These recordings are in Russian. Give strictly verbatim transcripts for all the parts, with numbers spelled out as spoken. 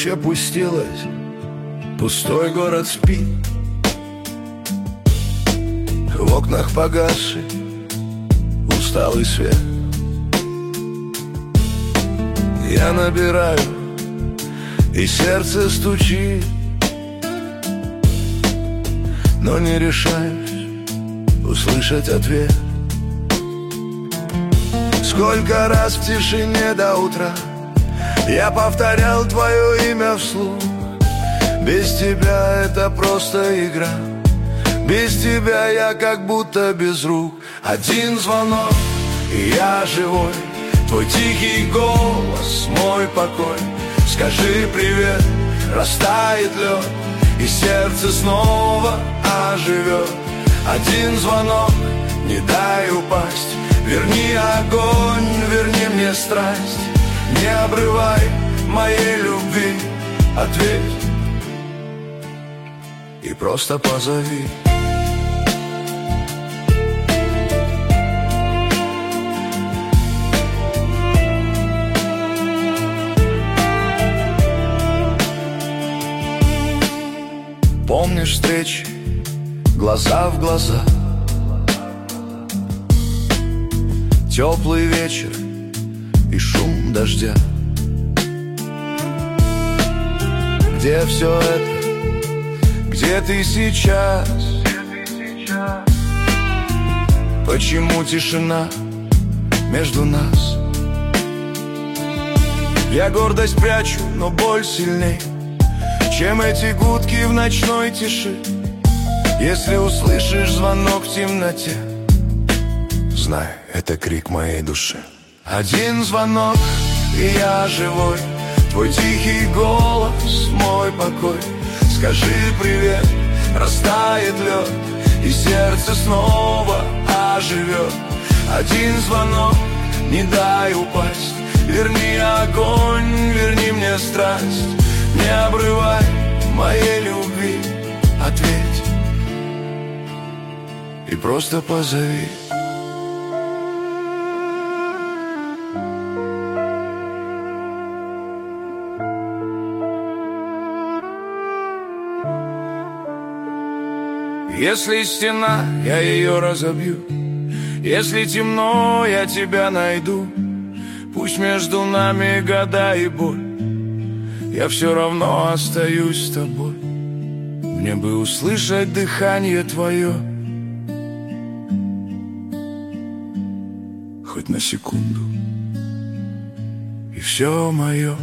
Ночь опустилась, пустой город спит. В окнах погасший усталый свет. Я набираю, и сердце стучит, но не решаюсь услышать ответ. Сколько раз в тишине до утра я повторял твое имя вслух. Без тебя это просто игра, без тебя я как будто без рук. Один звонок, и я живой, твой тихий голос, мой покой. Скажи привет, растает лед, и сердце снова оживет. Один звонок, не дай упасть, верни огонь, верни мне страсть. Не обрывай моей любви, ответь и просто позови. Помнишь встречи, глаза в глаза, теплый вечер и шум дождя. Где все это? Где ты сейчас? Почему тишина между нас? Я гордость прячу, но боль сильней, чем эти гудки в ночной тиши. Если услышишь звонок в темноте, знай, это крик моей души. Один звонок, и я живой, твой тихий голос, мой покой. Скажи привет, растает лед, и сердце снова оживет. Один звонок, не дай упасть, верни огонь, верни мне страсть. Не обрывай моей любви, ответь и просто позови. Если стена, я ее разобью. Если темно, я тебя найду. Пусть между нами года и боль, я все равно остаюсь с тобой. Мне бы услышать дыхание твое, хоть на секунду, и все мое.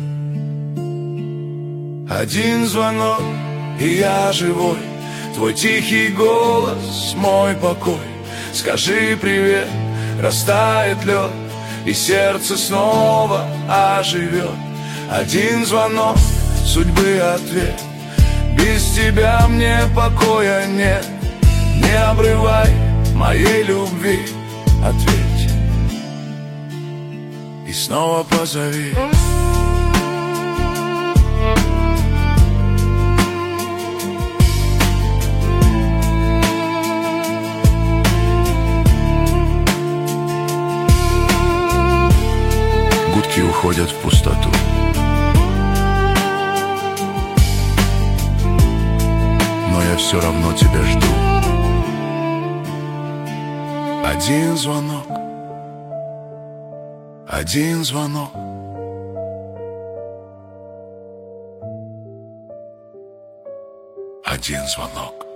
Один звонок, и я живой, твой тихий голос, мой покой. Скажи привет, растает лед, и сердце снова оживет. Один звонок, судьбы ответ. Без тебя мне покоя нет. Не обрывай моей любви, ответь и снова позови. Гудки уходят в пустоту, но я все равно тебя жду. Один звонок, один звонок, один звонок.